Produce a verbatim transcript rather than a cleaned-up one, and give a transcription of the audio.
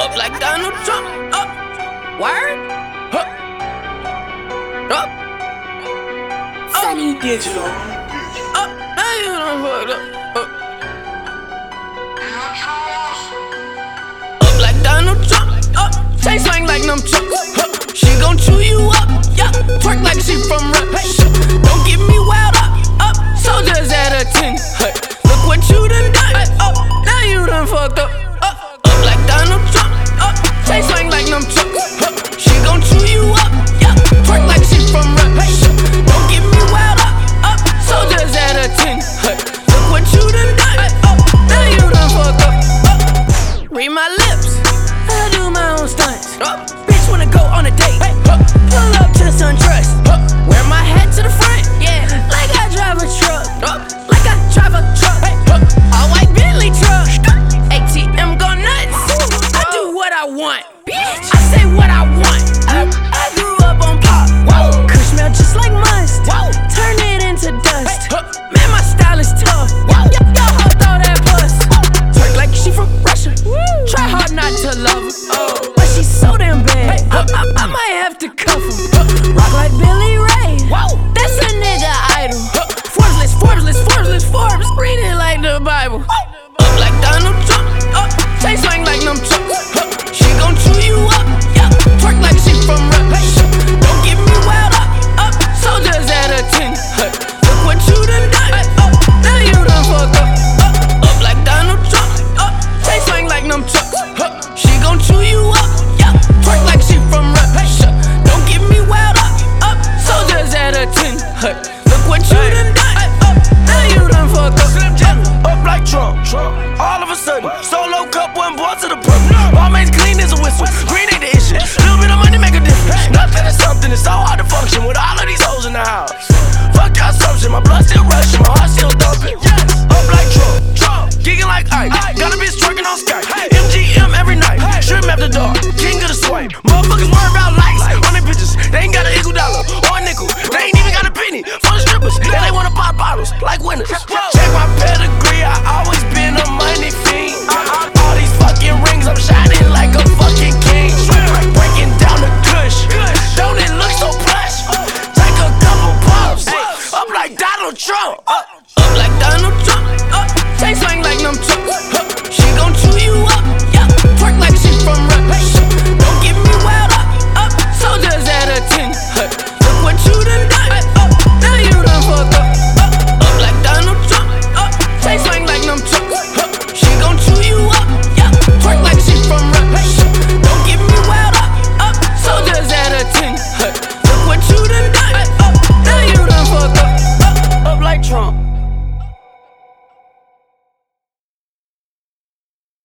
Up like Donald Trump. Up. Word. Huh. Up. Sunny Digital. Up. Now you done fucked up. Up. Up like Donald Trump. Up. Chain swing like them trucks. Huh. She gon' chew you up. Yeah. Twerk like she from rap. Don't get me wild up. Up. Soldiers at a ten. Hey. Look what you done done. Up. Now you done fucked up. Up. Up like Donald Trump. Up. Chain swing like them trucks. Huh. She gon' chew you up. Yeah. Twerk like she from rap. Don't get me wild up. Up. Soldiers at a ten. Hey. Look what you done done. Up. Now you done fucked up. Up. Read my lips. I do my own stunts. Up. Bitch wanna go on a date. Hey. Up. Pull up to the SunTrust. Up. Wear my hat to the front. Yeah. Like I drive a truck. Up. Like I drive a truck. Hey. Up. All white Bentley truck. A T M go nuts. I do what I want. Bitch. I say what I want. I, I grew up on pop. Whoa. Kush smell just like must. Whoa. Turn it into dust. Hey. Man, my style is tough. Whoa. Y'all hoe throw that bus. Twerk like she from Russia. Woo. Try hard not to love her. Oh. But she's so damn bad. Hey. I, I, I might have to cuff her. Rock like Billy Ray. Whoa. That's a nigga idol. Forbes list, Forbes list, Forbes list, Forbes. Read it like the Bible. Up like Donald Trump. Up. Chain swing like them trucks. She gon' chew you up. Yeah. Twerk like she from rap. Don't get me wild up. Up. Soldiers at a ten. Look what you done done. Up. Now you done fucked up. Up. Up like Donald Trump. Up. Chain swing like them trucks. She gon' chew you up. Yeah. Twerk like she from rap. Don't get me wild up. Up. Soldiers at a ten. Look what you done done. Up. Now you done fucked up. Up like Trump. All of a sudden, solo cup, one boy to the purple. Balmain's clean as a whistle. Green ain't the issue. Little bit of money make a difference. Nothing is something. It's so hard to function with all of these hoes in the house. Fuck your assumption. My blood still rushing. My heart still thumping. Up like Trump. Trump. Gigging like Ike. Got a bitch twerking on Skype. M G M every night. Shrimp after dark. King of the swipe. Motherfuckers worry about likes on their bitches. They ain't got an equal dollar or a nickel. They ain't even got a penny for the strippers. And they wanna pop bottles like winners. Check my pedigree. I always